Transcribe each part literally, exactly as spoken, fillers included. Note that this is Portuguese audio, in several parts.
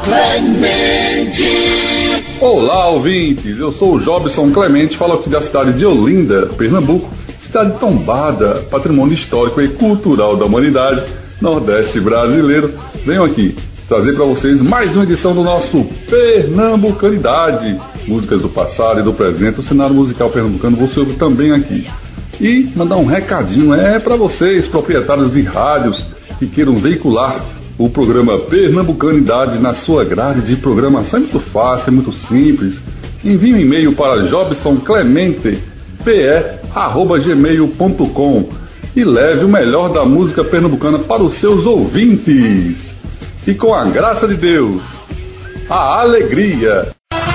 Clemente. Olá, ouvintes, eu sou o Jobson Clemente, falo aqui da cidade de Olinda, Pernambuco, cidade tombada, patrimônio histórico e cultural da humanidade, Nordeste brasileiro. Venho aqui trazer para vocês mais uma edição do nosso Pernambucanidade, músicas do passado e do presente, o cenário musical pernambucano você ouve também aqui. E mandar um recadinho, é para vocês, proprietários de rádios que queiram veicular o programa Pernambucanidade na sua grade de programação. É muito fácil, é muito simples. Envie um e-mail para jobsonclemente p e arroba gmail ponto com e leve o melhor da música pernambucana para os seus ouvintes. E com a graça de Deus, a alegria.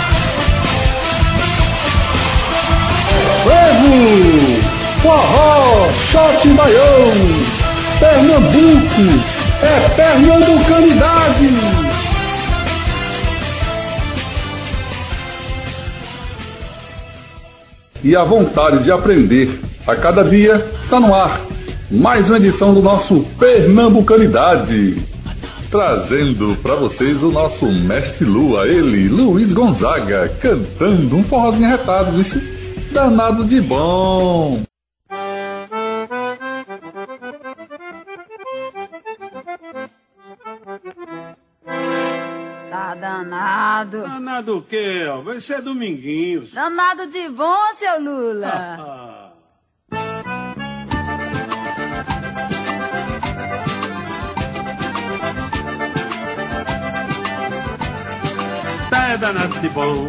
Frevo, forró, shot baião, Pernambuco. É Pernambucanidade! E a vontade de aprender a cada dia está no ar. Mais uma edição do nosso Pernambucanidade. Trazendo para vocês o nosso mestre Lua, ele, Luiz Gonzaga, cantando um forrozinho arretado, isso danado de bom. Tá danado. Danado o quê, ó? Vai ser Dominguinhos. Danado de bom, seu Lula. Tá danado de bom.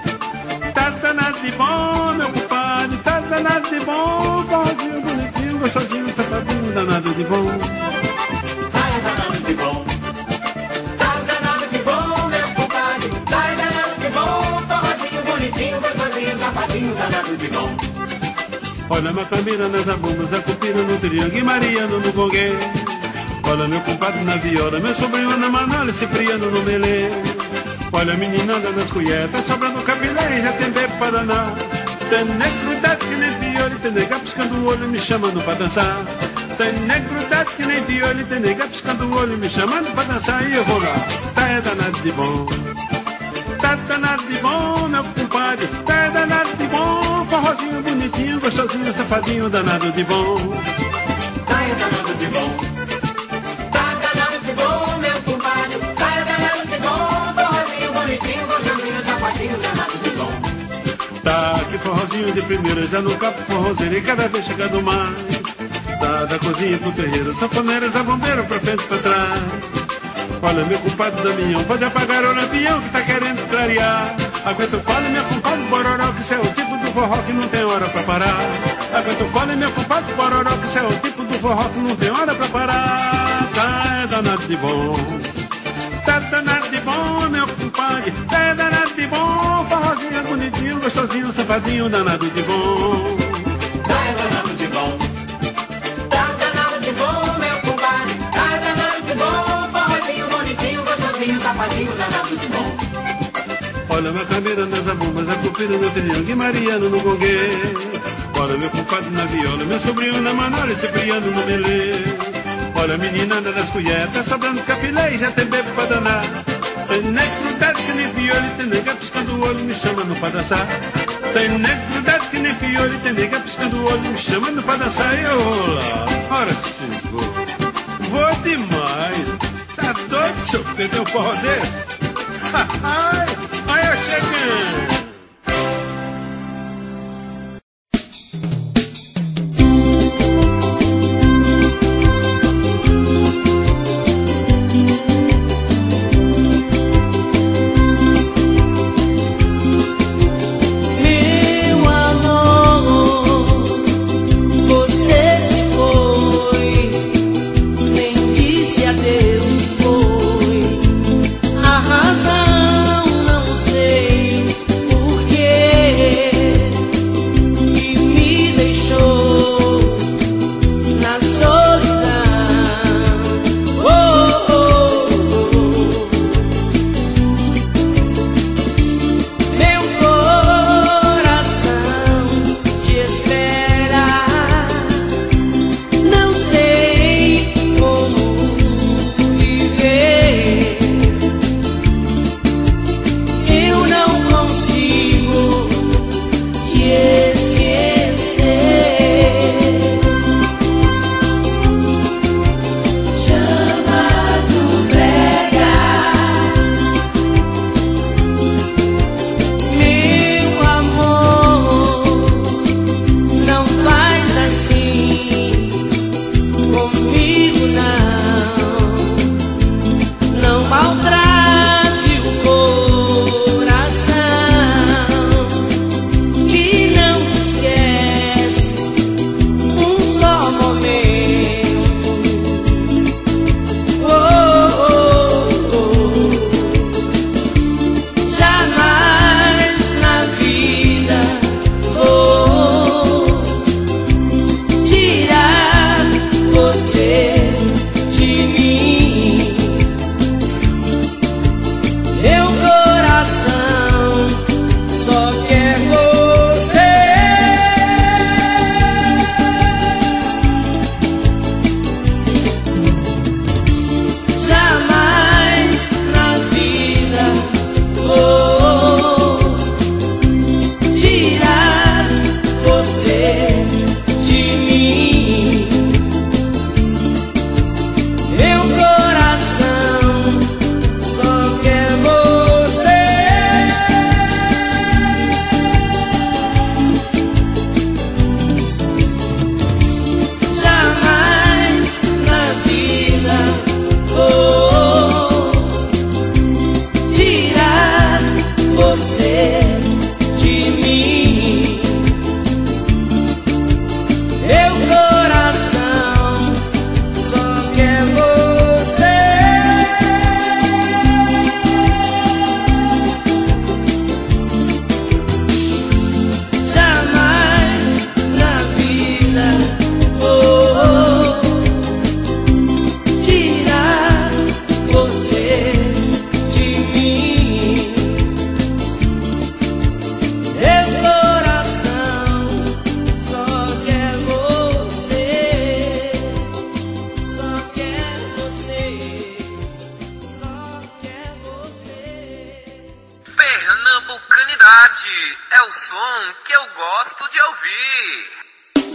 Tá danado de bom, meu compadre. Tá danado de bom. Forrozinho bonitinho, gostosinho, safadinho, danado de bom. Tá danado de bom. Tá danado de bom, meu compadre. Tá danado de bom. Forrozinho bonitinho, gostosinho, safadinho, danado de bom. Olha minha camisa nas abumas, a cupira no triângulo e Mariano no gongue. Olha meu compadre na viola, meu sobrinho na manola, Cipriano no melê. Olha a meninada nas colheres, sobrando capilé e já tem bebo pra danar. Tem negro dado que nem piolho, tem nega piscando o olho me chamando pra dançar. Tem negro dado que nem piolho, tem nega piscando o olho me chamando pra dançar. E eu vou lá, tá é danado de bom. Tá danado de bom, meu compadre. Tá é danado de bom, forrozinho bonitinho, gostosinho, safadinho, danado de bom. Tá é danado de bom. Tá danado de bom, meu compadre. Tá é danado de bom, forrozinho bonitinho, gostosinho, safadinho, danado de bom. Tá, que forrozinho de primeira, já no capo forrozeiro e cada vez chegando mais. Tá, da cozinha pro terreiro, sanfoneiras a bombeiro pra frente e pra trás. Olha meu compadre Damião, pode apagar o lampião que tá querendo clarear. Aguenta o fole, meu compadre Bororó, que isso é o tipo do forró que não tem hora pra parar. Aguenta o fole, meu compadre Bororó, que isso é o tipo do forró que não tem hora pra parar. Tá, é danado de bom. Tá danado de bom, meu compadre. Tá é danado de bom, forrozinho bonitinho, gostosinho, safadinho, danado de bom. Tá é danado de bom. Tá danado de bom, meu compadre. Tá é danado de bom, forrozinho bonitinho, gostosinho, safadinho, danado de bom. Olha minha câmera nas abumas, a cupira no triângulo e Mariano no gongue. Olha meu compadre na viola, meu sobrinho na manola, Cipriano no melê. Olha a meninada das colheres, tá sobrando capilé e já tem bebo pra danar. Tem negro dado que nem piolho, tem nega piscando o olho me chamando pra dançar. Tem negro dado que nem piolho, tem nega piscando o olho me chamando pra dançar. E eu vou lá, ora chegou, vou demais. Tá doido, seu Pedro, tem um forró desse? Ai, ai, eu chegando. A razão não Localidade é o som que eu gosto de ouvir.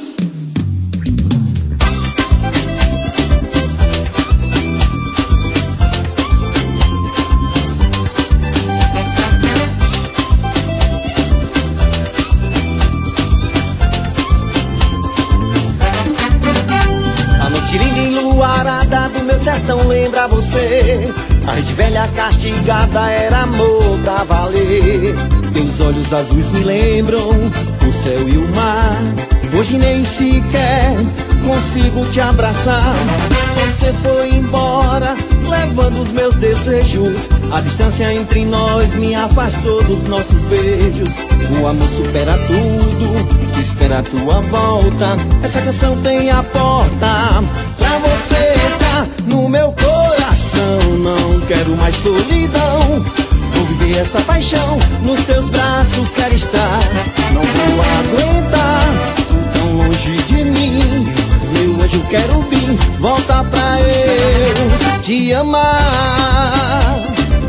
Tiringa enluarada do meu sertão lembra você. A rede velha castigada era amor pra valer. Teus olhos azuis me lembram o céu e o mar. Hoje nem sequer consigo te abraçar. Você foi embora levando os meus desejos. A distância entre nós me afastou dos nossos beijos. O amor supera tudo, espera a tua volta. Essa canção tem a porta pra você entrar no meu coração. Não quero mais solidão, vou viver essa paixão. Nos teus braços quero estar. Não vou aguentar tão longe de mim. Meu anjo quero vir, volta pra eu te amar.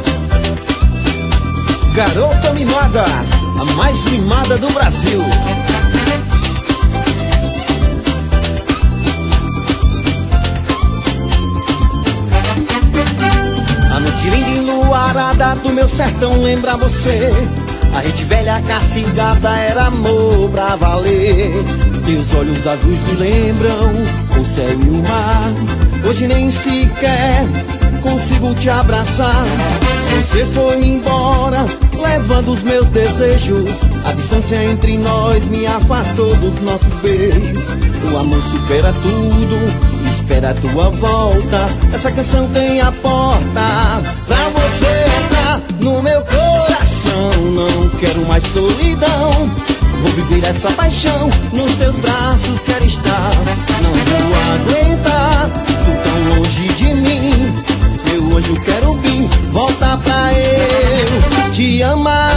Garota mimada, a mais mimada do Brasil. A noite linda enluarada do meu sertão lembra você. A rede velha castigada era amor pra valer. Teus olhos azuis me lembram o céu e o mar. Hoje nem sequer consigo te abraçar. Você foi embora levando os meus desejos. A distância entre nós me afastou dos nossos beijos. O amor supera tudo, espera a tua volta. Essa canção tem a porta pra você entrar no meu coração. Não quero mais solidão, vou viver essa paixão. Nos teus braços quero estar. Não vou aguentar tu tão longe de mim. Meu anjo quero vir, volta pra eu te amar.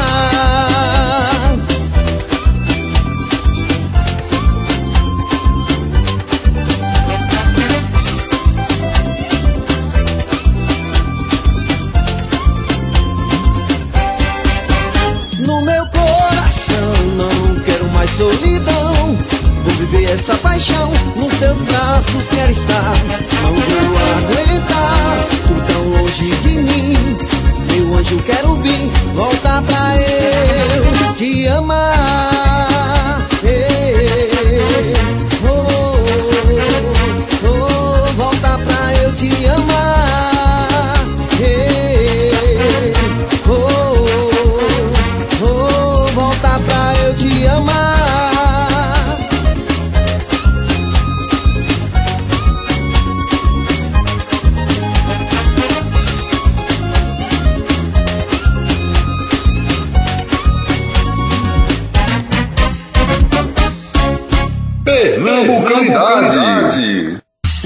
No meu coração não quero mais solidão, vou viver essa paixão. Nos teus braços quero estar. Não vou aguentar tu tão longe de mim. Meu anjo quero vir, volta pra eu te amar. Ei, oh, oh, oh, volta pra eu te amar. Ei, oh, oh, oh, volta pra eu te amar. Pernambucanidade.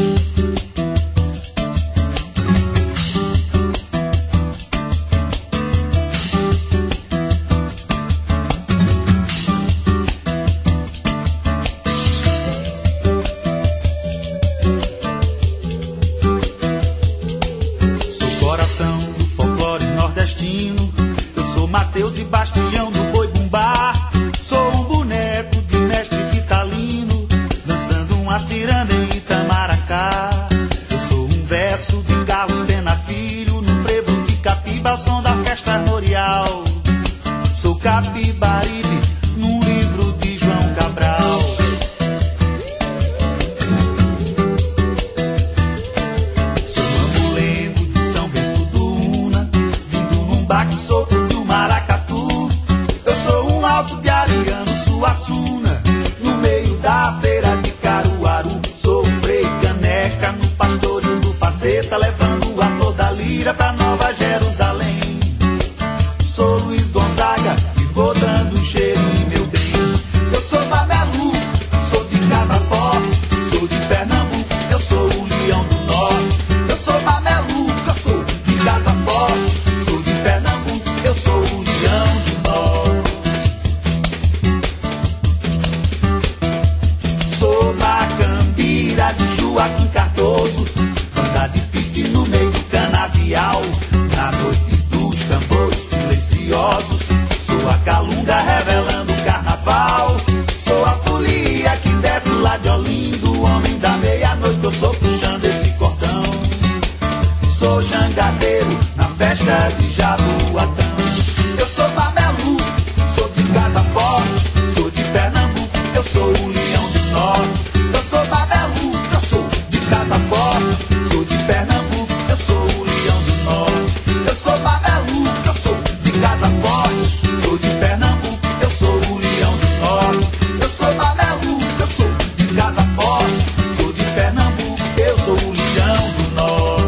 Sou coração do folclore nordestino. Eu sou Mateus e Bastião do Boi Bumbá. Sou um boneco de mestre Vitalino, dançando uma ciranda em Itamaracá. Eu sou um verso de Carlos Pena Filho, num frevo de Capiba ao som da orquestra armorial. Sou Capibaribe, num livro de João Cabral. Sou mamulengo de São Bento do Una, vindo num baque solto de um maracatu. Eu sou um alto de Ariano Suassuna, no meio da feira de Caruaru. Sou o Frei Caneca no pastorio do Faceta, levando a flor da lira pra Nova Jerusalém. Sou Luiz Gonzaga e vou dando um cheirinho, meu bem. Eu sou Babelu, sou de Casa Forte, sou de Pernambuco, eu sou o Leão do Norte. Eu sou Babelu, eu sou de Casa Forte, sou de Pernambuco, eu sou o Leão do Norte. Sou Macambira de Joaquim Cardoso, banda de pife no meio do canavial. Na noite dos tambores silenciosos, sou a calúnia é de Jaboatão. Eu sou Babelu, sou de casa forte, sou de Pernambuco, eu sou o leão do norte. Eu sou Babelu, eu sou de casa forte, sou de Pernambuco, eu sou o leão do norte. Eu sou Babelu, eu sou de casa forte, sou de Pernambuco, eu sou o leão do norte. Eu sou Babelu, eu sou de casa forte, sou de Pernambuco, eu sou o leão do norte.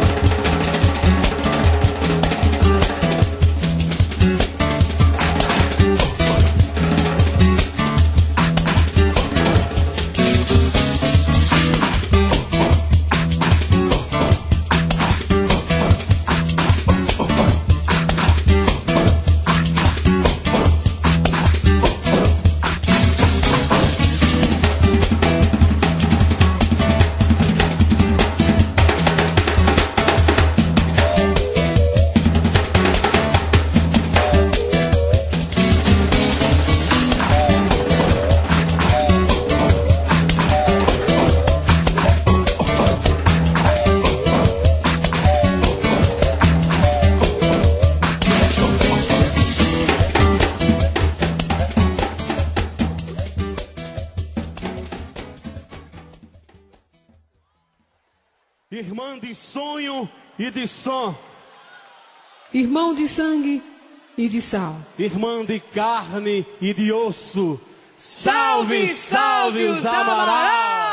Irmã de sonho e de som, Irmão de sangue e de sal. irmã de carne e de osso. Salve, salve os Amaral!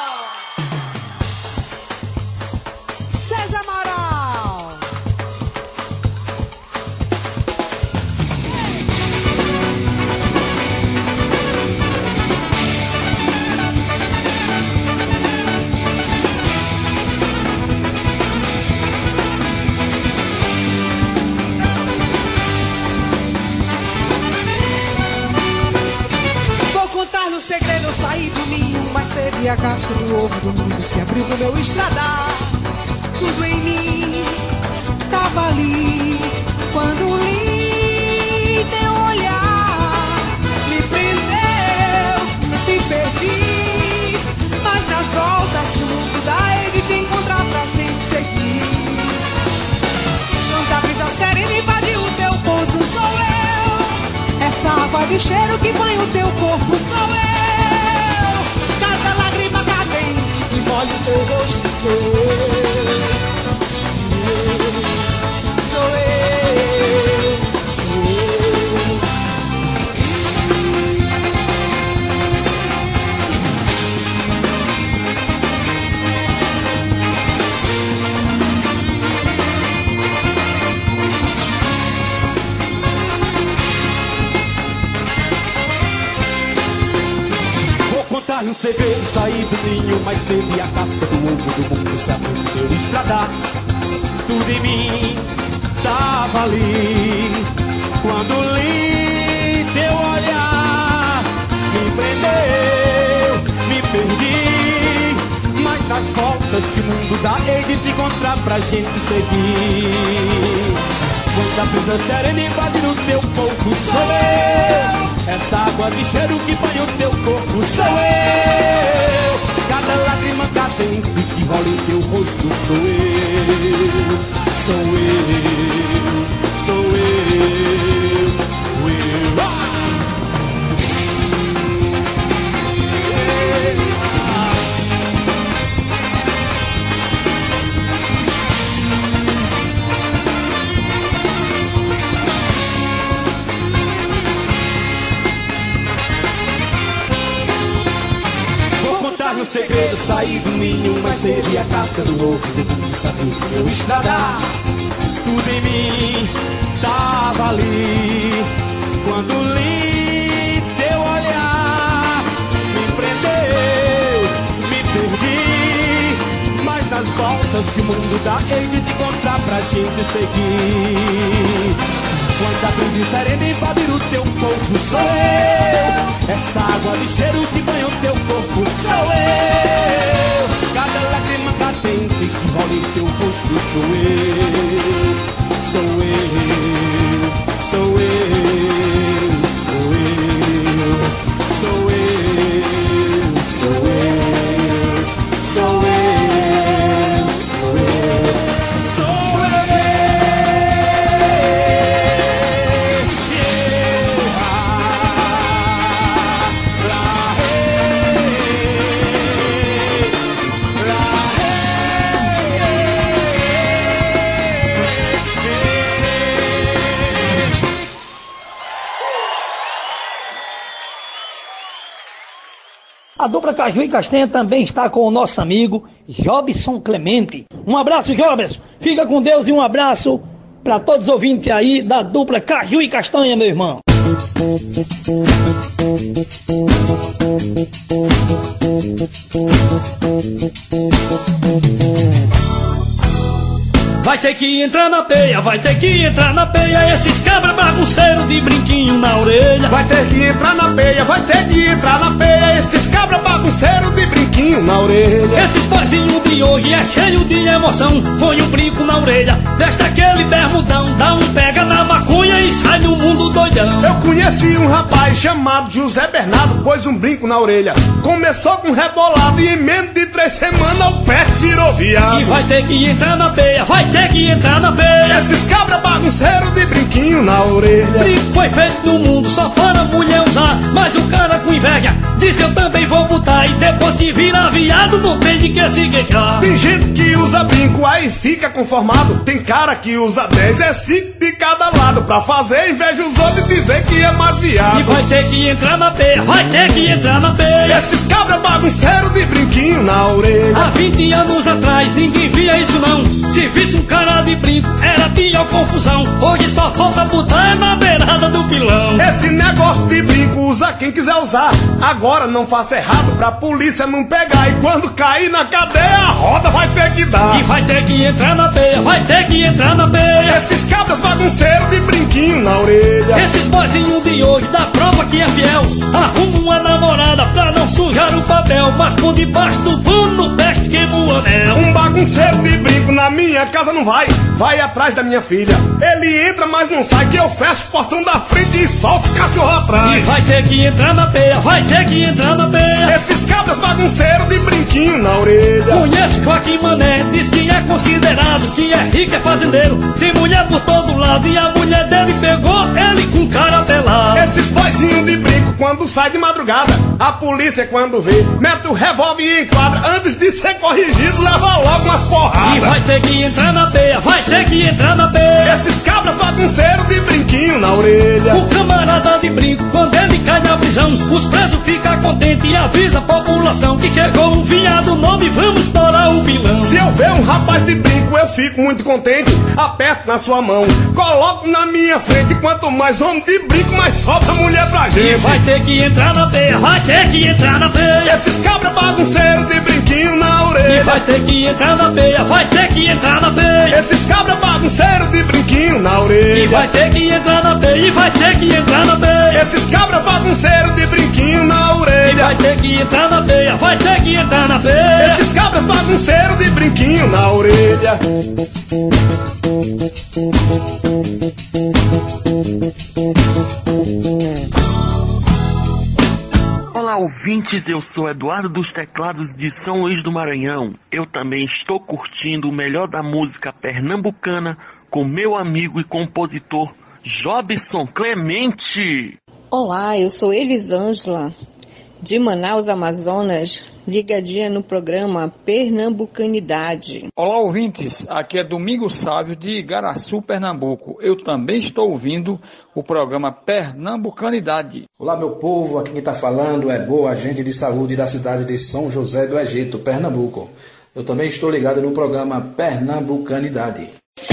César Amaral. Vou contar no segredo, eu saí do ninho mais cedo e a casca do ovo do mundo se abriu no meu estradar. Tudo em mim tava ali quando li teu olhar, me prendeu, me perdi, mas nas voltas que o mundo dá hei de te encontrar pra gente seguir. Quando a brisa serena invadiu o teu poço sou eu, essa água de cheiro que banha o teu corpo sou eu, cada lágrima cadente que molha o teu rosto sou eu. Sou eu, sou eu. Vou contar um segredo, saí do ninho mais cedo e a casca do ovo do mundo se abriu no teu estradar. Tudo em mim tava ali quando li teu olhar, me prendeu, me perdi, mas nas voltas que o mundo dá hei de te encontrar pra gente seguir. Quando a brisa serena invade no teu poço sou eu, essa água de cheiro que banha o teu corpo sou eu, cada lágrima cadente que rola em teu rosto sou eu, sou eu, sou eu, sou eu. Ah! No segredo saí do ninho mais cedo e a casca do ovo do mundo sabia que eu estradar. Tudo em mim tava ali quando li teu olhar, me prendeu, me perdi, mas nas voltas que o mundo dá hei de te encontrar pra gente seguir. Quando a brisa serena invadir o teu poço sou eu, essa água de cheiro que banha o teu corpo sou eu, cada lágrima cadente que rola em teu rosto sou eu, sou eu, sou eu, sou eu, sou eu, sou eu, sou eu, sou eu, sou eu. A dupla Caju e Castanha também está com o nosso amigo Jobson Clemente. Um abraço, Jobson. Fica com Deus e um abraço para todos os ouvintes aí da dupla Caju e Castanha, meu irmão. Vai ter que entrar na peia, vai ter que entrar na peia, esses cabra bagunceiros de brinquinho na orelha. Vai ter que entrar na peia, vai ter que entrar na peia, esses cabra bagunceiros de brinquinho na orelha. Esses boizinhos de hoje é cheio de emoção, põe um brinco na orelha, veste aquele bermudão, dá um pega na maconha e sai no mundo doidão. Eu conheci um rapaz chamado José Bernardo, pôs um brinco na orelha, começou com rebolado e em menos de três semanas o pé virou viado. E vai ter que entrar na peia, vai ter que entrar na peia, esses cabra bagunceiros de brinquinho na orelha. Brinco foi feito no mundo só para mulher usar, mas o cara com inveja disse eu também vou botar, e depois que vira viado não tem de que se queixar. Tem gente que usa brinco aí fica conformado, tem cara que usa dez, é cinco de cada lado, pra fazer inveja os outros e dizer que é mais viado. E vai ter que entrar na peia, vai ter que entrar na peia, esses cabra bagunceiros de brinquinho na orelha. Há vinte anos atrás ninguém via isso não, se visse um cara de brinco era pior confusão, hoje só falta botar na beirada do pilão. Esse negócio de brinco usa quem quiser usar, agora não faça errado pra polícia não pegar, e quando cair na cadeia a roda vai ter que dar. E vai ter que entrar na peia, vai ter que entrar na peia, esses cabras bagunceiros de brinquinho na orelha. Esses boizinhos de hoje da prova que é fiel, arruma uma namorada pra não sujar o papel, mas por debaixo do pano no peste queima o anel. Um bagunceiro de brinco na minha casa não vai, vai atrás da minha filha, ele entra mas não sai, que eu fecho o portão da frente e solto os cachorros atrás. E vai ter que entrar na peia, vai ter que entrar na peia, esses cabras bagunceiros de brinquinho na orelha. Conheço Joaquim Mané, diz que é considerado, que é rico, é fazendeiro, tem mulher por todo lado, e a mulher dele pegou ele com cara pelado. Esses boizinhos de brinco quando sai de madrugada, a polícia quando vê, mete o revólver e enquadra, antes de ser corrigido leva logo umas porradas. E vai ter que entrar na peia, vai ter que entrar na peia, esses cabras bagunceiros de brinquinho na orelha. O camarada de brinco quando ele cai na prisão, os presos ficam contentes e avisa a população que chegou um viado novo e vamos estourar o pilão. Se eu ver um rapaz de brinco eu fico muito contente, aperto na sua mão, coloco na minha frente, quanto mais homem de brinco mais sobra mulher pra gente. E vai ter que entrar na peia, vai ter que entrar na peia, esses cabras bagunceiros de brinquinho na orelha. E vai ter que entrar na peia, vai ter que entrar na peia, esses cabras bagunceiros de brinquinho na orelha. E vai ter que entrar na peia, e vai ter que entrar na peia, esses cabras bagunceiros de brinquinho na orelha. E vai ter que entrar na peia, vai ter que entrar na peia, esses cabras bagunceiros de brinquinho na orelha. Olá, ouvintes, eu sou Eduardo dos Teclados de São Luís do Maranhão. Eu também estou curtindo o melhor da música pernambucana com meu amigo e compositor Jobson Clemente. Olá, eu sou Elisângela, de Manaus, Amazonas, ligadinha no programa Pernambucanidade. Olá, ouvintes, aqui é Domingos Sávio de Igaraçu, Pernambuco. Eu também estou ouvindo o programa Pernambucanidade. Olá, meu povo, aqui quem está falando é Boa, agente de saúde da cidade de São José do Egito, Pernambuco. Eu também estou ligado no programa Pernambucanidade.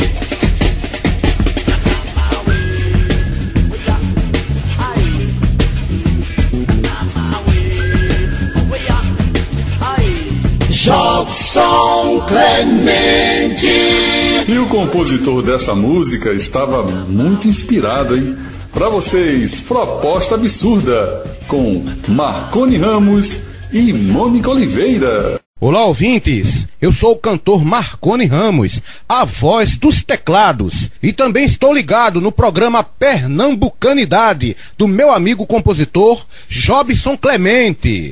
Jobson Clemente. E o compositor dessa música estava muito inspirado, hein? Para vocês, Proposta Absurda, com Marconi Ramos e Mônica Oliveira. Olá, ouvintes, eu sou o cantor Marconi Ramos, a voz dos teclados, e também estou ligado no programa Pernambucanidade, do meu amigo compositor Jobson Clemente.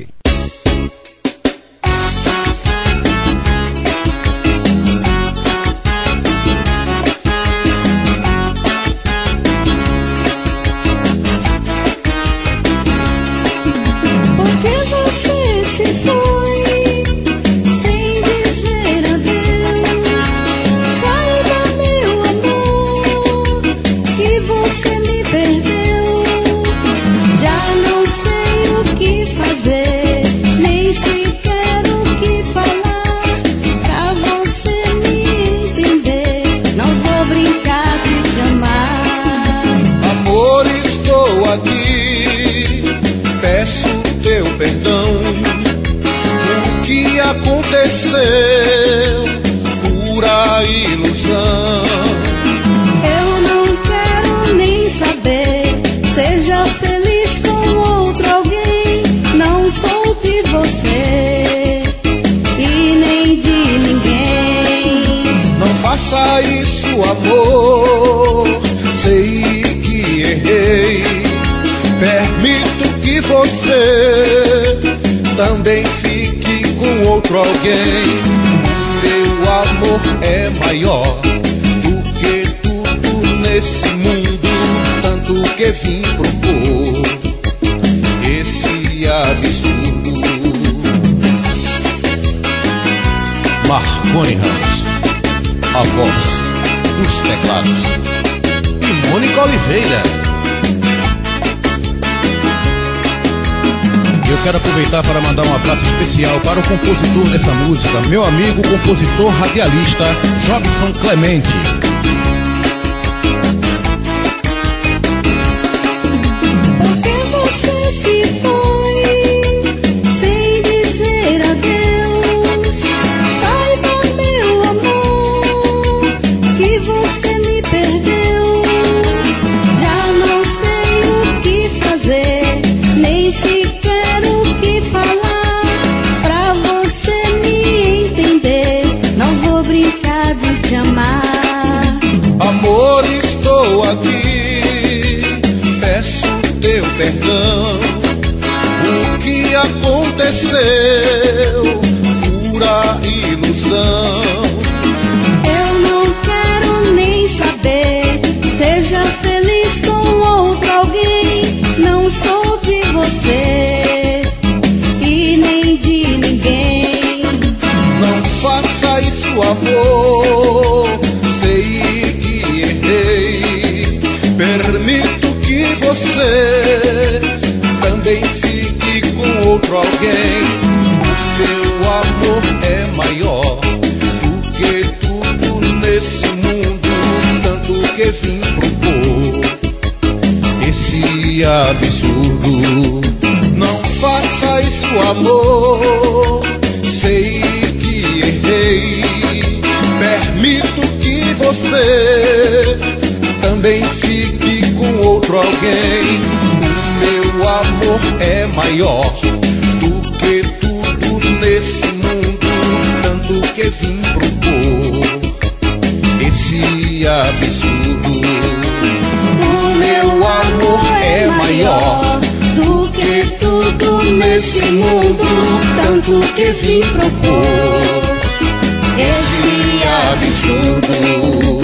Perdeu, já não sei o que fazer. seja feliz com outro alguém. Não sou de você e nem de ninguém. Não faça isso, amor. Sei que errei. Permito que você também fique com outro alguém. Meu amor é maior do que tudo nesse mundo, tanto que vim propor esse absurdo. Marconi Ramos, a voz dos teclados, e Mônica Oliveira. Eu quero aproveitar para mandar um abraço especial para o compositor dessa música, meu amigo compositor radialista Jobson Clemente. Porque você se foi sem dizer adeus. Saiba, meu amor, que você me perdeu. Já não sei o que fazer, nem sequer o que falar pra você me entender. Não vou brincar de te amar. Amor, estou aqui, peço teu perdão. O que aconteceu, pura ilusão. Eu não quero nem saber, seja feliz com outro alguém. Não sou de você e nem de ninguém. Não faça isso, amor. Sei que errei. Permito que você também fique com outro alguém. Meu amor é maior do que tudo nesse mundo, tanto que vim propor esse absurdo. Não faça isso, amor. Sei que errei. Permito que você também fique com outro alguém. O meu amor é maior do que tudo nesse mundo, tanto que vim propor esse absurdo. O meu amor é maior do que tudo nesse mundo, tanto que vim propor esse absurdo.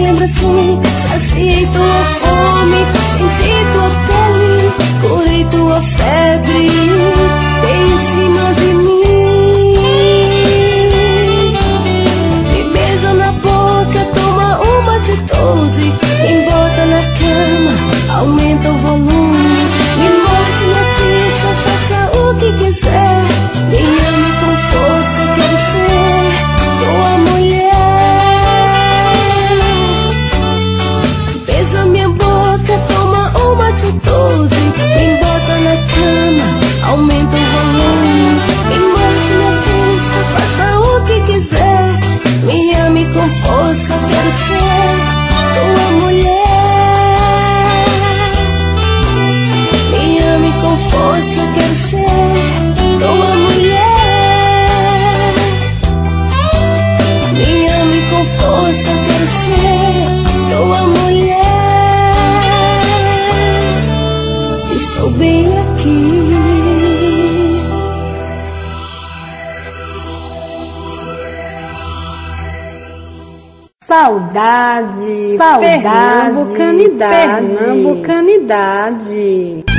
lembrancinha, saciei tua fome, senti tua pele, curei tua febre, bem em cima de mim. Me beija na boca, toma uma atitude, me bota na cama, aumenta o volume, me mostre notícia, faça o que quiser, me ame com força, quero ser tua mulher. Beija minha boca, toma uma atitude, me bota na cama, aumenta o volume, me mostre notícia, faça o que quiser, me ame com força, quero ser tua mulher. Me ame com força, quero ser tua mulher. Me ame com força, quero ser tua mulher. Estou bem aqui. Saudade, Saudade, pernambucanidade, pernambucanidade.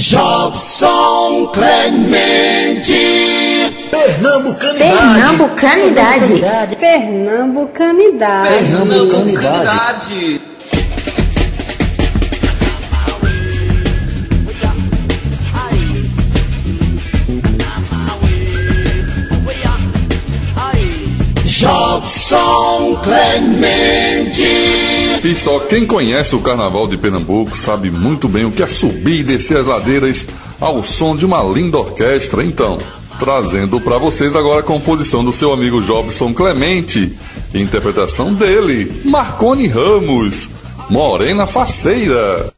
Jobson Clemente. Pernambucanidade. Pernambucanidade. Pernambucanidade. Pernambucanidade. Jobson Clemente. E só quem conhece o Carnaval de Pernambuco sabe muito bem o que é subir e descer as ladeiras ao som de uma linda orquestra. Então, trazendo para vocês agora a composição do seu amigo Jobson Clemente, interpretação dele, Marconi Ramos, Morena Faceira.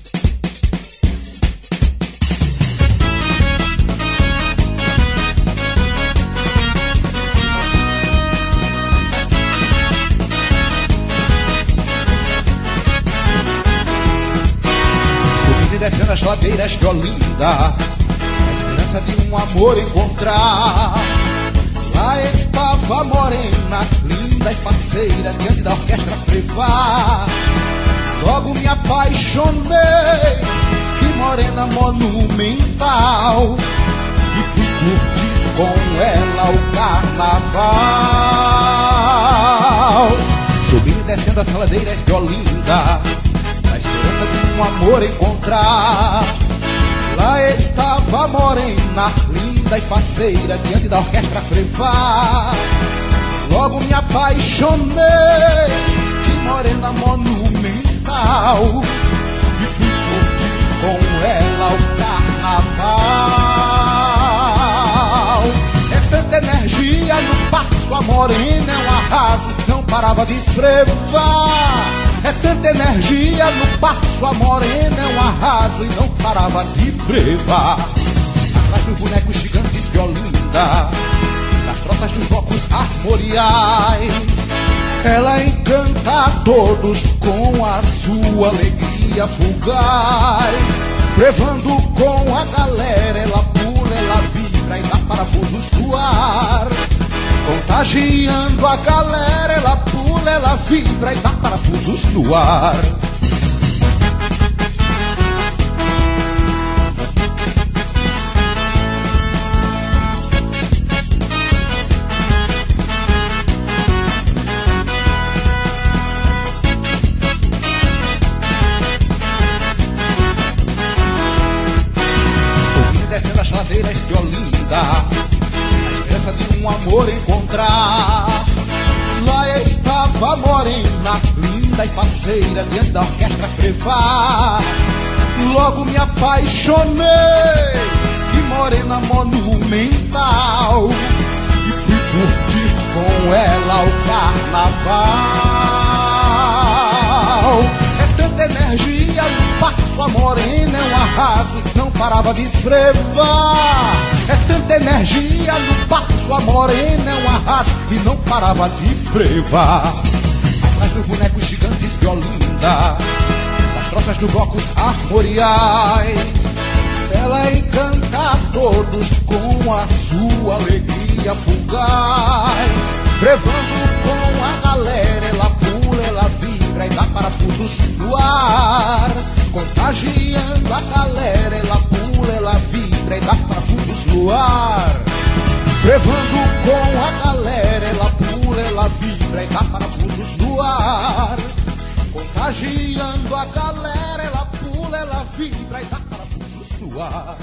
Descendo as ladeiras de Olinda, a esperança de um amor encontrar. Lá estava a morena, linda e faceira, diante da orquestra privada. Logo me apaixonei, que morena monumental, e fui curtir com ela o carnaval. Subindo e descendo as ladeiras de Olinda, um amor encontrar. Lá estava a morena, linda e faceira, diante da orquestra privada. Logo me apaixonei, que morena monumental, e fui curtir com ela o carnaval. É tanta energia no passo, a morena é um arraso, não parava de frevar. É tanta energia no passo, a morena é um arraso e não parava de frevar. Atrás dos bonecos gigantes de Olinda, nas troças dos blocos armoriais, ela encanta a todos com a sua alegria fugaz. Levando com a galera, ela pula, ela vibra e dá parafusos no ar. Contagiando a galera, ela pula, ela vibra e dá parafusos no ar. Subindo e descendo as ladeiras de Olinda, de um amor encontrar. Lá estava a morena, linda e faceira, diante da orquestra privada. Logo me apaixonei, que morena monumental, e fui curtir com ela o carnaval. É tanta energia no passo, a morena é um arraso, não parava de frevar. É tanta energia no passo, a morena é um arraso e não parava de frevar. Atrás dos bonecos gigantes de Olinda, das troças dos blocos armoriais, ela encanta a todos com a sua alegria fugaz. Levando com a galera, ela pula, ela vibra e dá parafusos no ar. Contagiando a galera, ela pula, ela vibra e dá parafusos no ar. Levando com a galera, ela pula, ela vibra e dá parafusos no ar. Contagiando a galera, ela pula, ela vibra e dá parafusos no ar.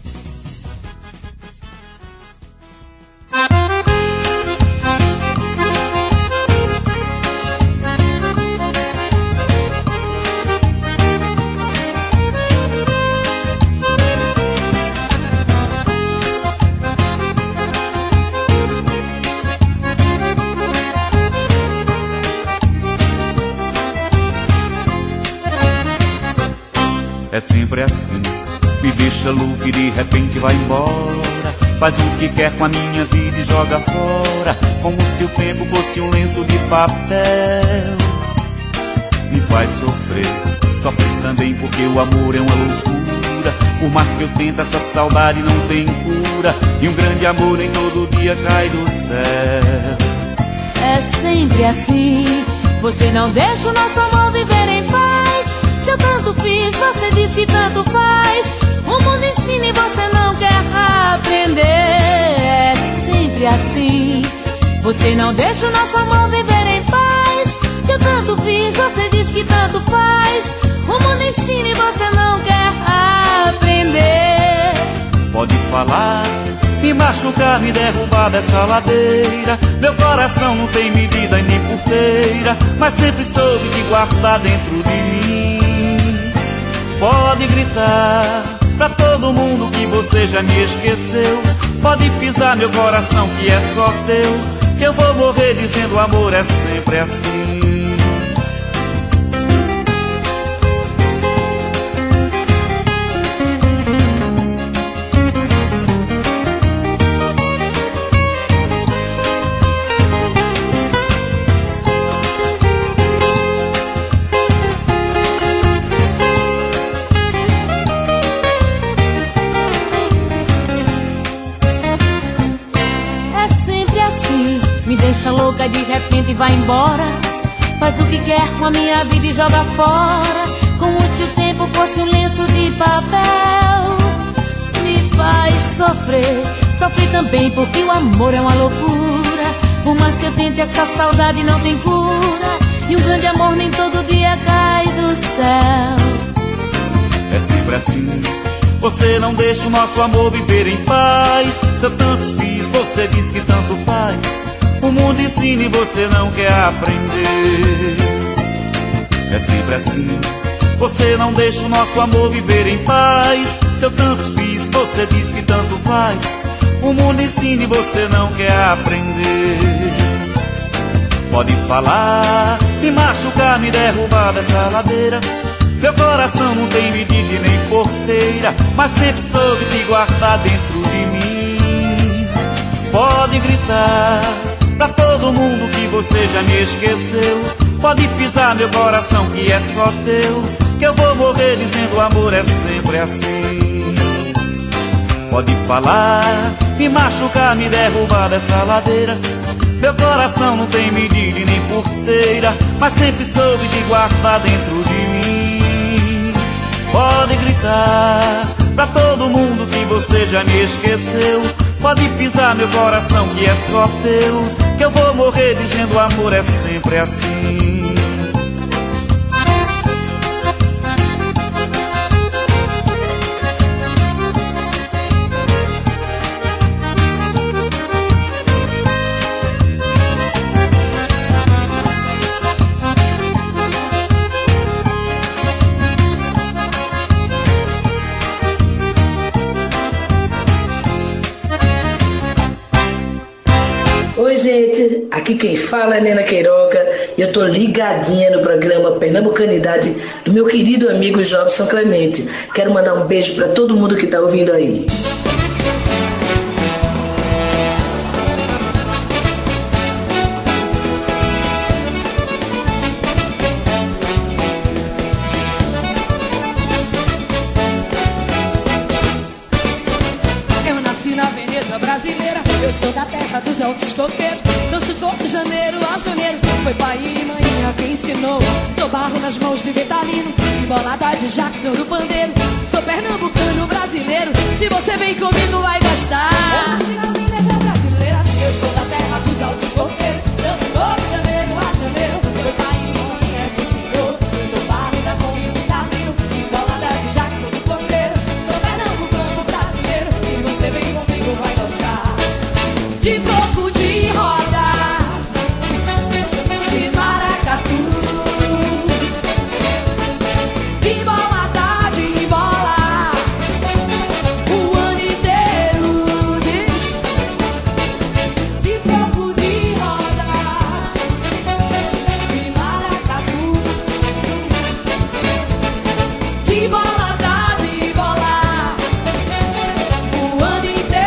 É sempre assim, me deixa louco e de repente vai embora. Faz o que quer com a minha vida e joga fora, como se o tempo fosse um lenço de papel. Me faz sofrer, sofrer também porque o amor é uma loucura. Por mais que eu tente, essa saudade não tem cura, e um grande amor nem todo dia cai do céu. É sempre assim, você não deixa o nosso amor viver em paz. Se eu tanto fiz, você diz que tanto faz. O mundo ensina e você não quer aprender. É sempre assim. Você não deixa o nosso amor viver em paz. Se eu tanto fiz, você diz que tanto faz. O mundo ensina e você não quer aprender. Pode falar, me machucar, me derrubar dessa ladeira. Meu coração não tem medida e nem porteira, mas sempre soube te guardar dentro de mim. Pode gritar pra todo mundo que você já me esqueceu. Pode pisar meu coração que é só teu, que eu vou morrer dizendo o amor é sempre assim. Deixa louca de repente vai embora. Faz o que quer com a minha vida e joga fora, como se o tempo fosse um lenço de papel. Me faz sofrer, sofre também porque o amor é uma loucura. Por mais que eu tente, essa saudade não tem cura. E um grande amor nem todo dia cai do céu. É sempre assim, você não deixa o nosso amor viver em paz. Se eu tanto fiz, você diz que tanto faz. O mundo ensina e você não quer aprender. É sempre assim, você não deixa o nosso amor viver em paz. Se eu tanto fiz, você diz que tanto faz. O mundo ensina e você não quer aprender. Pode falar, me machucar, me derrubar dessa ladeira. Meu coração não tem medida e nem porteira, mas sempre soube te guardar dentro de mim. Pode gritar pra todo mundo que você já me esqueceu. Pode pisar meu coração que é só teu, que eu vou morrer dizendo o amor é sempre assim. Pode falar, me machucar, me derrubar dessa ladeira. Meu coração não tem medida e nem porteira, mas sempre soube te guardar dentro de mim. Pode gritar pra todo mundo que você já me esqueceu. Pode pisar meu coração que é só teu, que eu vou morrer dizendo o amor é sempre assim. Oi gente, aqui quem fala é Nena Queiroga e eu tô ligadinha no programa Pernambucanidade do meu querido amigo Jobson Clemente. Quero mandar um beijo pra todo mundo que tá ouvindo aí. Eu nasci na Veneza brasileira, eu sou da terra dos altos coqueiros. Danço todo janeiro a janeiro, foi pai e mãe quem ensinou. Sou barro nas mãos de Vitalino, embolada de Jackson do pandeiro. Sou pernambucano brasileiro, se você vem comigo vai gostar. Eu nasci na Veneza brasileira, eu sou da terra dos altos coqueiros. Danço todo janeiro a janeiro, foi pai e mãe quem ensinou. Sou barro nas mãos de Vitalino, embolada de Jackson do pandeiro. Sou pernambucano brasileiro, se você vem comigo vai gostar. De coco de roda, de maracatu, de bolada de bola, o ano inteiro diz. De coco de roda, de maracatu, de bolada de bola, o ano inteiro.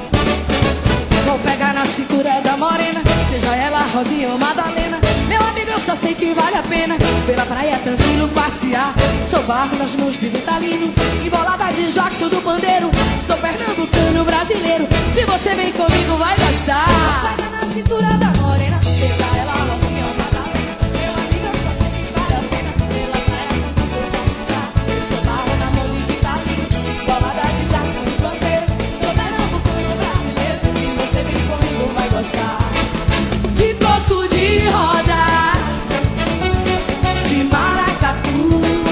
Vou pegar na cintura da morena, seja ela Rosinha ou Madalena. Meu amigo, eu só sei que vale a pena pela praia tranquilo passear. Sou barro nas mãos de Vitalino, embolada de Jackson do pandeiro. Sou pernambucano brasileiro, se você vem comigo vai gostar. Pega na cintura da morena, pega ela rosinha ou Madalena. Meu amigo, eu só sei que vale a pena pela praia tranquilo passear. Sou barro na mão de Vitalino, embolada de Jackson do pandeiro. Sou pernambucano brasileiro, se você vem comigo vai gostar. De coco de roda, de maracatu,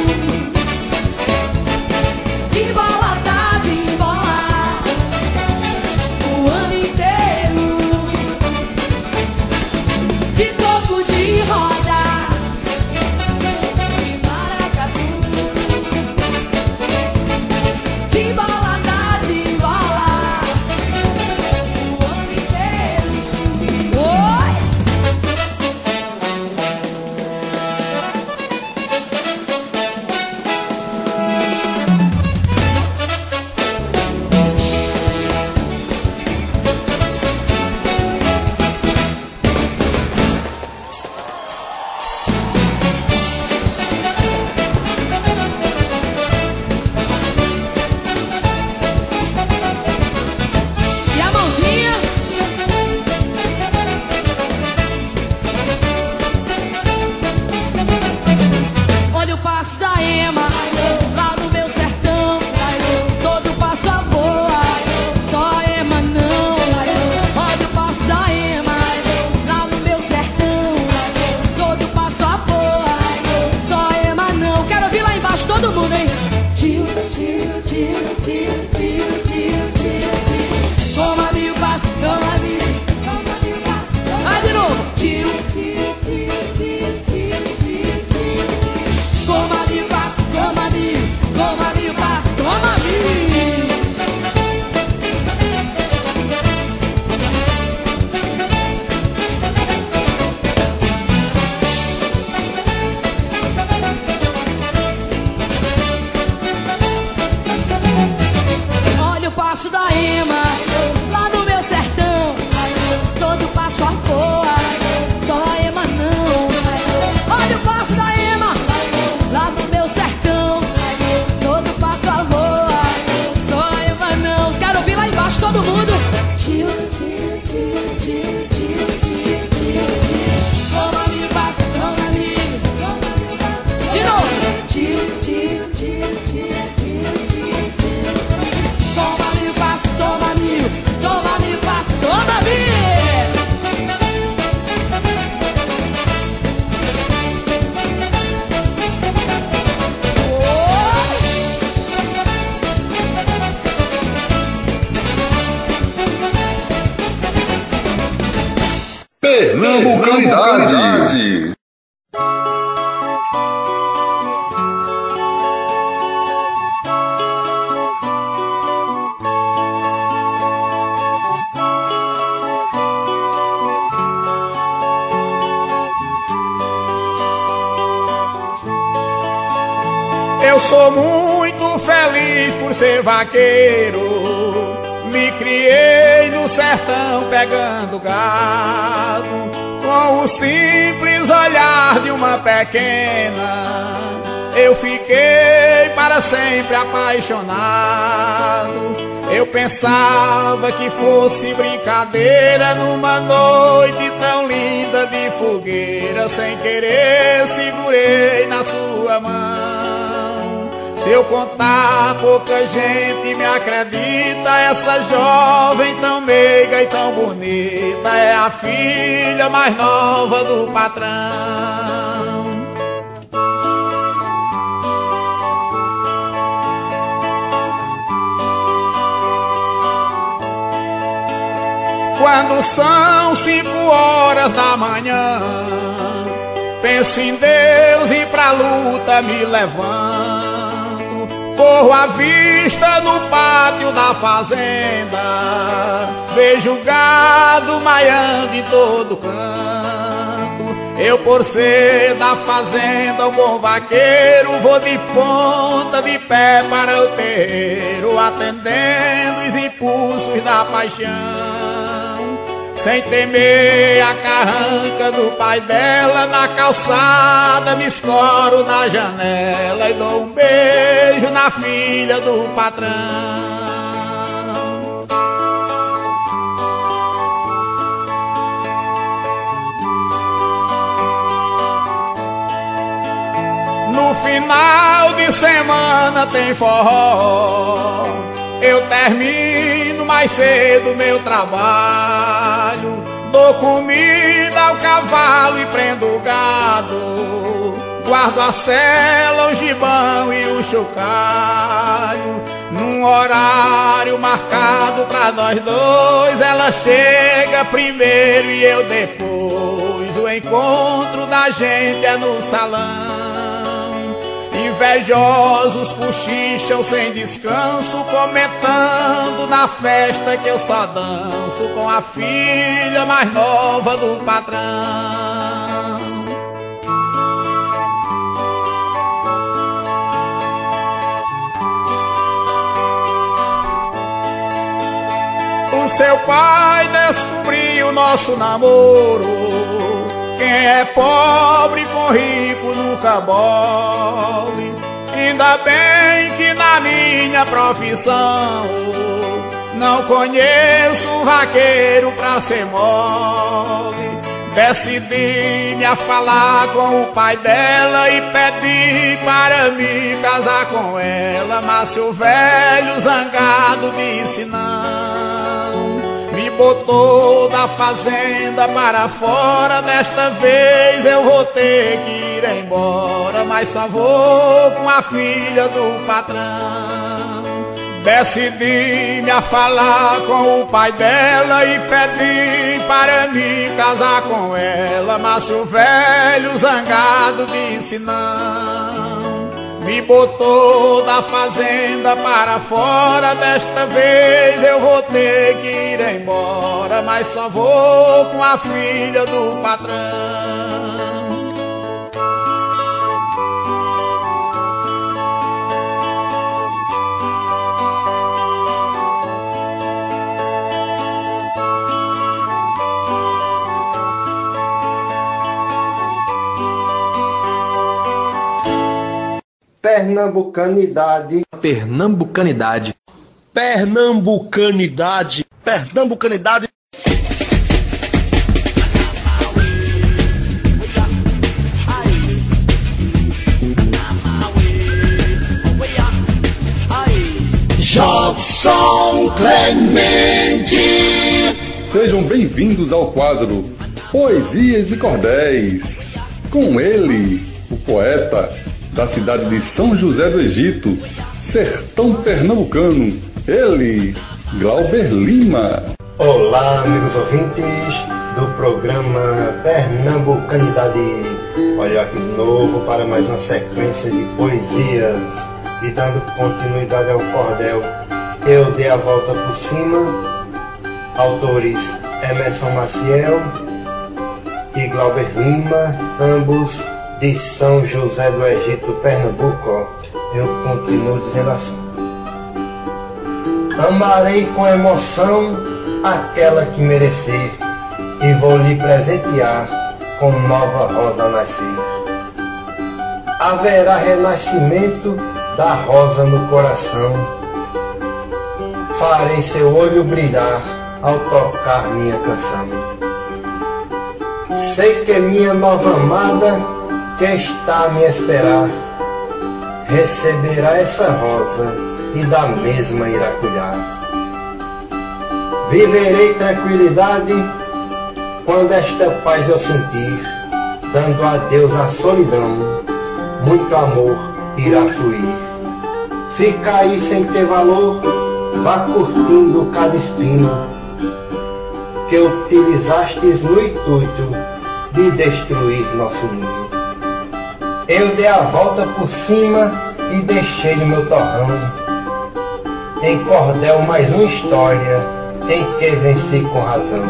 de bola tá de bola o ano inteiro. De coco de roda, de maracatu, de bola tá de bola o ano inteiro. Oi! E a mãozinha? Olha o passo da Ema, lá no meu sertão. Todo passo a voa, só Ema não. Olha o passo da Ema, lá no meu sertão. Todo passo a voa, só Ema não. Quero ouvir lá embaixo todo mundo, hein? Tio, tio, tio, tio, tio, tio, tio, tio. Toma mil passos, toma mil, toma mil passos. Vai de novo. Tio, tio, tio, tio, tio, tio, tio. Toma mil passos, toma mil, toma mil passos, toma mil. Olha o passo da Ema, lá no meu sertão. Todo passo a voa, só a Ema não. Olha o passo da Ema, lá no meu sertão. Todo passo a voa, só a Ema não. Quero ouvir lá embaixo todo mundo. Tio, tio, tio, tio, tio, tio, tio, tio. Toma mil passos, toma mil, toma mil passos. De novo. Tio, tio, tio, tio, tio, tio, tio. Toma mil passos, toma mil, toma mil passos, toma mil. Pernambucanidade. Eu sou muito feliz por ser vaqueiro. Me criei no sertão pegando gado, com o simples olhar de uma pequena. Eu fiquei para sempre apaixonado. Eu pensava que fosse brincadeira numa noite tão linda de fogueira. Sem querer segurei na sua mão. Se eu contar, pouca gente me acredita. Essa jovem tão meiga e tão bonita é a filha mais nova do patrão. Quando são cinco horas da manhã, penso em Deus e pra luta me levanto. Corro à vista no pátio da fazenda, vejo o gado maiando em todo canto. Eu, por ser da fazenda, um bom vaqueiro, vou de ponta de pé para o terreiro, atendendo os impulsos da paixão. sem temer a carranca do pai dela. Na calçada me escoro na janela e dou um beijo na filha do patrão. No final de semana tem forró, eu termino mais cedo meu trabalho, dou comida ao cavalo e prendo o gado, guardo a sela, o gibão e o chocalho. Num horário marcado pra nós dois, ela chega primeiro e eu depois. O encontro da gente é no salão. Invejosos cochicham sem descanso, comentando na festa que eu só danço com a filha mais nova do patrão. O seu pai descobriu o nosso namoro. Quem é pobre com rico nunca mole. Ainda bem que na minha profissão não conheço um vaqueiro pra ser mole. Decidi-me a falar com o pai dela e pedi para me casar com ela. Mas o velho zangado disse não, me botou da fazenda para fora. Desta vez eu vou ter que ir embora, mas só vou com a filha do patrão. Decidi-me a falar com o pai dela e pedi para me casar com ela. Mas o velho zangado disse não, me botou da fazenda para fora. Desta vez eu vou ter que ir embora, mas só vou com a filha do patrão. Pernambucanidade. Pernambucanidade. Pernambucanidade. Pernambucanidade. Jobson Clemente. Sejam bem-vindos ao quadro Poesias e Cordéis. Com ele, o poeta da cidade de São José do Egito, sertão pernambucano, ele, Glauber Lima. Olá, amigos ouvintes do programa Pernambucanidade. Olha aqui de novo para mais uma sequência de poesias. E dando continuidade ao cordel, eu dei a volta por cima. Autores Emerson Maciel e Glauber Lima, ambos de São José do Egito, Pernambuco. Eu continuo dizendo assim: amarei com emoção aquela que merecer, e vou lhe presentear com nova rosa a nascer. Haverá renascimento da rosa no coração, farei seu olho brilhar ao tocar minha canção. Sei que minha nova amada, que está a me esperar, receberá essa rosa e da mesma irá cuidar. Viverei tranquilidade quando esta paz eu sentir, dando adeus à solidão, muito amor irá fluir. Fica aí sem ter valor, vá curtindo cada espinho que utilizastes no intuito de destruir nosso ninho. Eu dei a volta por cima e deixei no meu torrão, em cordel mais uma história em que venci com razão.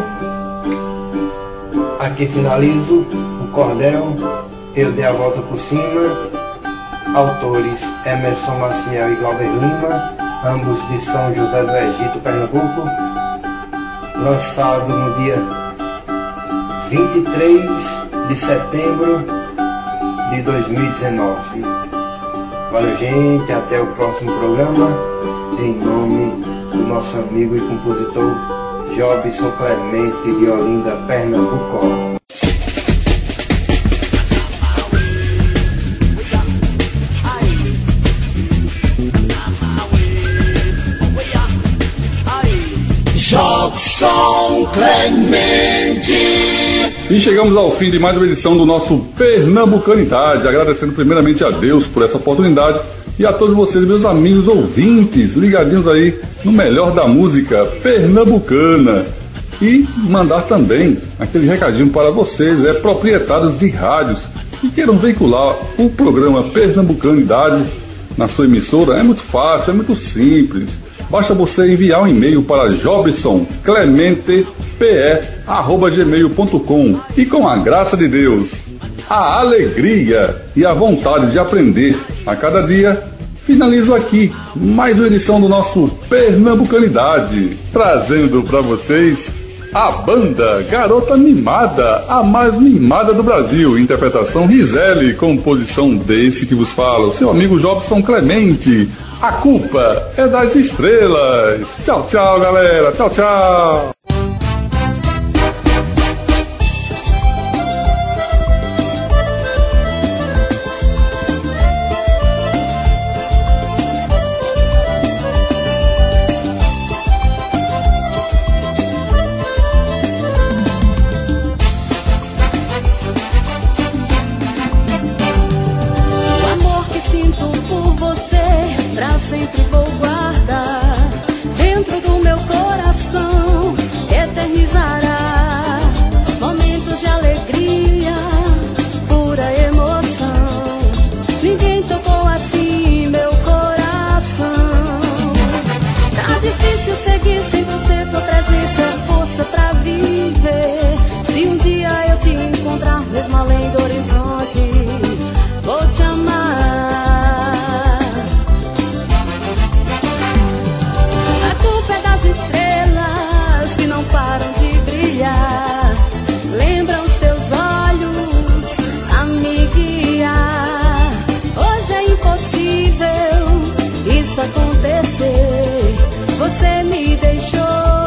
Aqui finalizo o cordel, eu dei a volta por cima. Autores Emerson Maciel e Glauber Lima, ambos de São José do Egito, Pernambuco. lançado no dia vinte e três de setembro de dois mil e dezenove. Valeu, gente, até o próximo programa, em nome do nosso amigo e compositor Jobson Clemente de Olinda, Pernambuco. Jobson Clemente. E chegamos ao fim de mais uma edição do nosso Pernambucanidade, agradecendo primeiramente a Deus por essa oportunidade e a todos vocês, meus amigos ouvintes, ligadinhos aí no melhor da música pernambucana. E mandar também aquele recadinho para vocês, é proprietários de rádios que queiram veicular o programa Pernambucanidade na sua emissora. É muito fácil, é muito simples. Basta você enviar um e-mail para jobson clemente p e arroba gmail ponto com e, com a graça de Deus, a alegria e a vontade de aprender a cada dia, finalizo aqui mais uma edição do nosso Pernambucanidade, trazendo para vocês a banda Garota Mimada, a mais mimada do Brasil, interpretação Rizele, composição desse que vos fala, o seu amigo Jobson Clemente. A culpa é das estrelas. Tchau, tchau, galera. Tchau, tchau. Sempre vou guardar dentro do meu coração, eternizará momentos de alegria, pura emoção. Ninguém tocou assim meu coração. Tá difícil seguir sem você, tua presença é força pra viver. Se um dia eu te encontrar mesmo além do horizonte, vou te amar. Estrelas que não param de brilhar, lembram os teus olhos a me guiar. Hoje é impossível isso acontecer, você me deixou,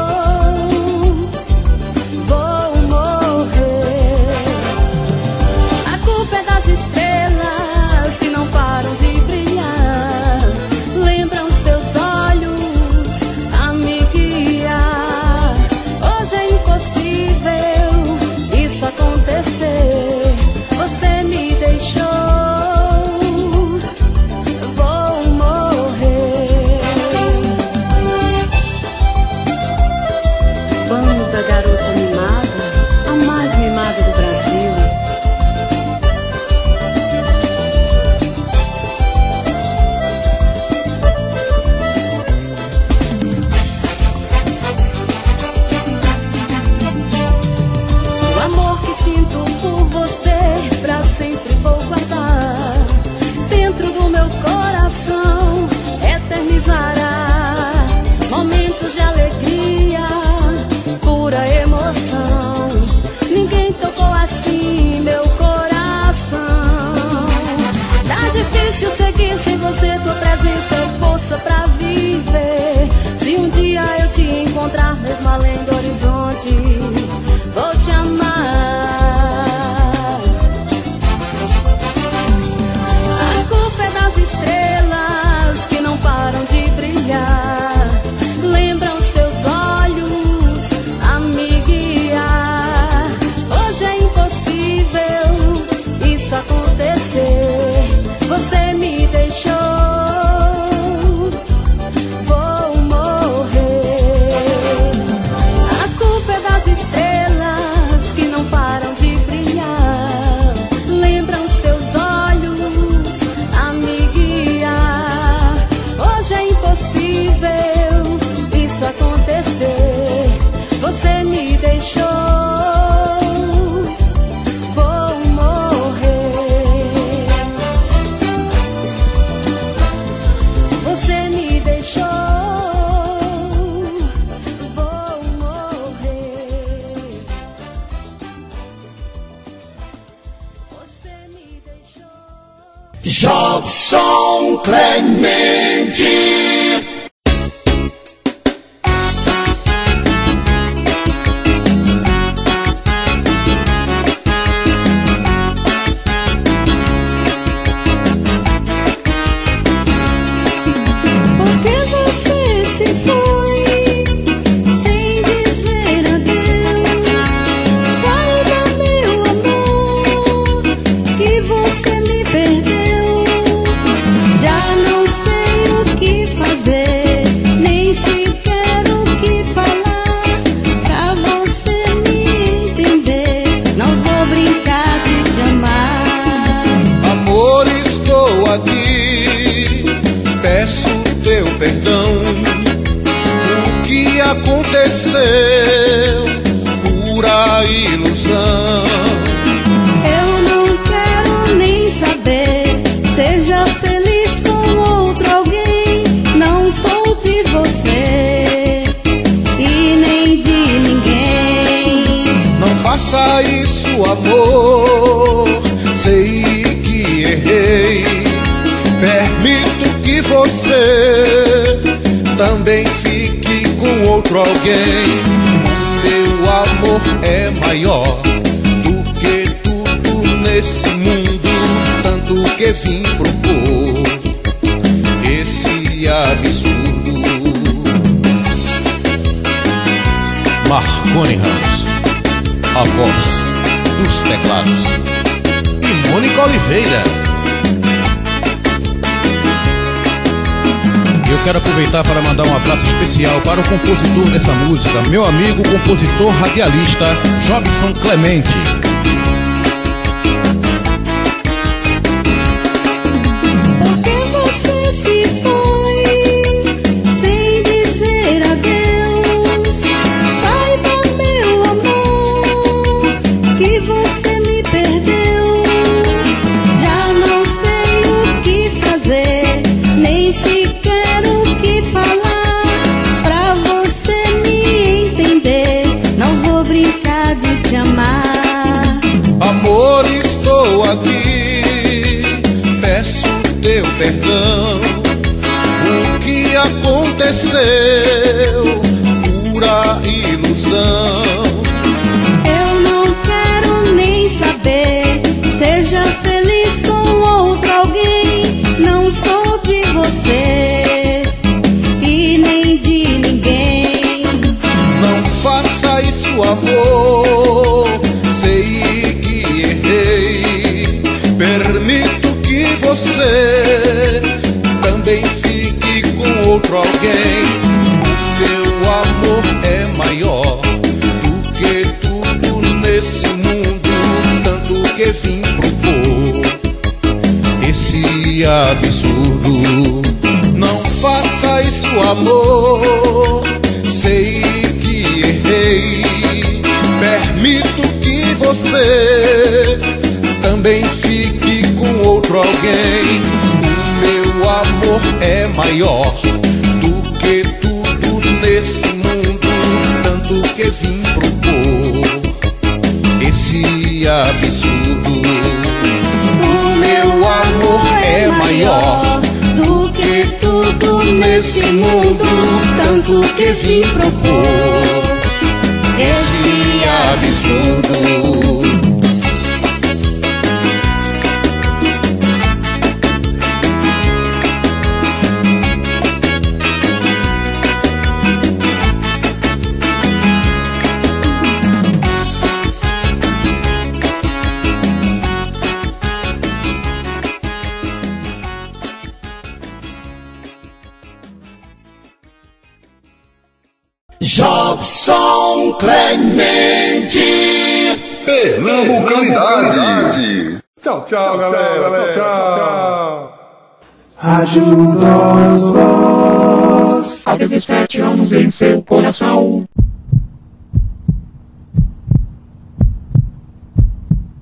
vou morrer. A culpa é das estrelas que não param de brilhar, lembram os teus olhos a me guiar. Hoje é impossível isso acontecer, você me deixou, vou morrer. Banda Garota Mimada, a mais mimada do Brasil. O amor que sinto por você, pra sempre vou guardar dentro do meu coração, eternizará momentos de alegria, pura emoção. Ninguém tocou assim meu coração. Tá difícil seguir sem você, tua presença é força pra viver. Se um dia eu te encontrar mesmo além do horizonte, vou te amar. A culpa é das estrelas que não param de brilhar, lembram os teus olhos a me guiar. Hoje é impossível isso acontecer, você me deixou, vou morrer. A culpa é das estrelas que não param de brilhar, lembram os teus olhos a me guiar. Hoje é impossível isso acontecer, você me deixou, vou morrer. Jobson Clemente. Aconteceu pura ilusão. Eu não quero nem saber. Seja feliz com outro alguém. Não sou de você e nem de ninguém. Não faça isso, amor. Sei que errei. Permito que você também fique com outro alguém. Meu amor é maior do que tudo nesse mundo, tanto que vim propor esse absurdo. Marconi Ramos, a voz dos teclados, e Mônica Oliveira. Eu quero aproveitar para mandar um abraço especial para o compositor dessa música, meu amigo compositor radialista Jobson Clemente. Porque você se foi sem dizer adeus. Saiba, meu amor, que você me perdeu. Já não sei o que fazer, nem sequer o que falar pra você me entender. Não vou brincar de te amar. Amor, estou aqui, peço teu perdão. O que aconteceu, pura ilusão. Eu não quero nem saber. Seja feliz com outro alguém. Não sou de você e nem de ninguém. Não faça isso, amor. Sei que errei. Permito que você também fique com outro alguém. Meu amor é maior do que tudo nesse mundo, tanto que vim propor esse absurdo. Não faça isso, amor. Sei que errei. Permito que você também fique com outro alguém. Meu amor é maior do que tudo nesse mundo, tanto que vim propor esse absurdo. O meu amor é maior do que tudo nesse mundo, tanto que vim propor esse absurdo. Jobson Clemente. Pernambucanidade. Tchau, tchau, galera. Tchau, tchau. tchau. Ajuda-os. Há dezessete anos em seu coração.